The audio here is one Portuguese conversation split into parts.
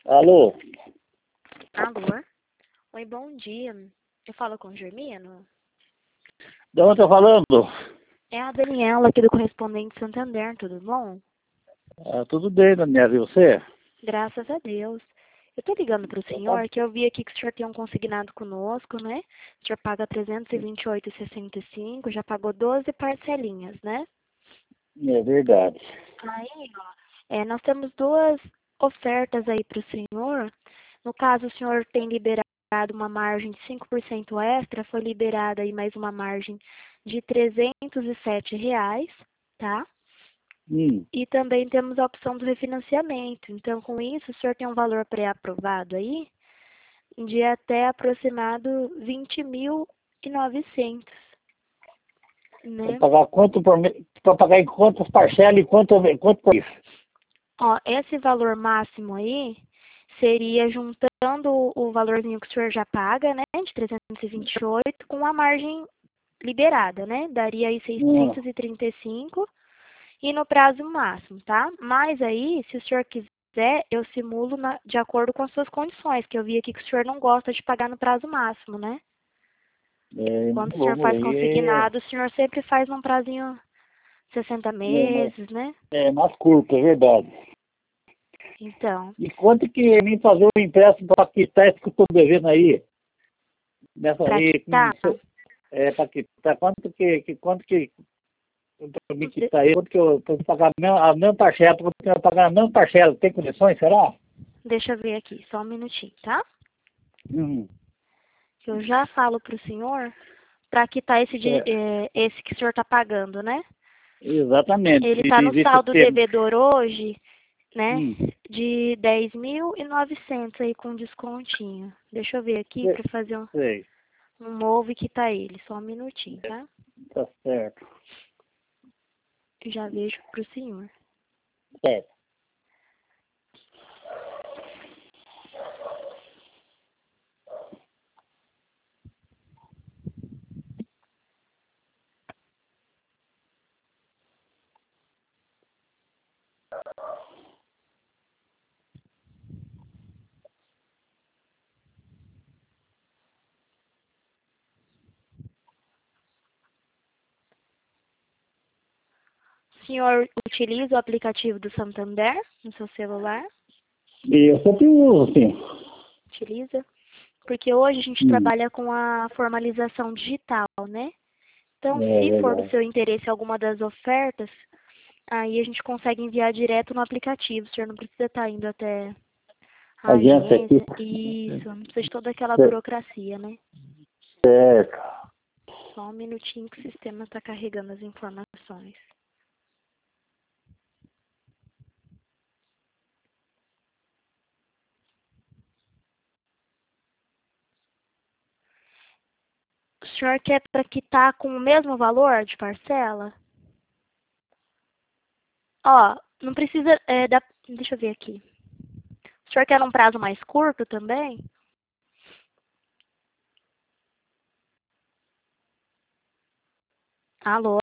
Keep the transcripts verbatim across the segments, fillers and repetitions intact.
Alô? Alô? Oi, bom dia. Eu falo com o Germino? De onde tá falando? É a Daniela aqui do Correspondente Santander, tudo bom? Ah, tudo bem, Daniela, e você? Graças a Deus. Eu tô ligando para o senhor que eu vi aqui que o senhor tem um consignado conosco, né? O senhor paga trezentos e vinte e oito reais e sessenta e cinco centavos, já pagou doze parcelinhas, né? É verdade. Aí, ó, é, nós temos duas ofertas aí para o senhor. No caso, o senhor tem liberado uma margem de cinco por cento extra, foi liberada aí mais uma margem de trezentos e sete reais, tá? Hum. E também temos a opção do refinanciamento. Então, com isso, o senhor tem um valor pré-aprovado aí de até aproximado vinte mil e novecentos, Pra né? pagar quanto por mês? Pra pagar em quantas parcelas e quanto, quanto por mês? Ó, esse valor máximo aí seria juntando o o valorzinho que o senhor já paga, né, de trezentos e vinte e oito, com a margem liberada, né? Daria aí Hum. seiscentos e trinta e cinco e no prazo máximo, tá? Mas aí, se o senhor quiser, eu simulo na- de acordo com as suas condições, que eu vi aqui que o senhor não gosta de pagar no prazo máximo, né? É, Quando o senhor vamos faz ver. consignado, o senhor sempre faz num prazinho sessenta É, mas, meses, né? é mais curto, é verdade. Então, E quanto que me fazer um empréstimo para quitar isso que eu estou devendo aí? Nessa para aí, com, quitar, é, para quitar, quanto que, que, quanto que, para me quitar aí, quanto que eu vou pagar a mesma, a mesma parcela, quanto que eu vou pagar a mesma parcela, tem condições, será? deixa eu ver aqui, só um minutinho, tá? Hum. Que eu já falo para o senhor para quitar esse, de- É, eh, esse que o senhor está pagando, né? exatamente. Ele E, está no e esse saldo tempo. devedor hoje, né? Hum. De dez mil e novecentos aí com descontinho. Deixa eu ver aqui Sei, para fazer um, sei. um move que tá ele. Só um minutinho, tá? Tá certo. Que já vejo pro senhor. Certo. O senhor utiliza o aplicativo do Santander no seu celular? E eu sempre uso, sim. Utiliza? Porque hoje a gente Hum. trabalha com a formalização digital, né? Então, É se for do verdade. seu interesse alguma das ofertas, aí a gente consegue enviar direto no aplicativo. O senhor não precisa estar indo até a Agência aqui. agência. Isso, não precisa de toda aquela Cer- burocracia, né? Certo. Só um minutinho que o sistema está carregando as informações. O senhor quer para quitar com o mesmo valor de parcela? Ó, não precisa, é, da, deixa eu ver aqui. O senhor quer um prazo mais curto também? Alô?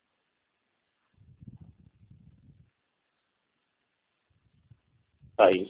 Aí.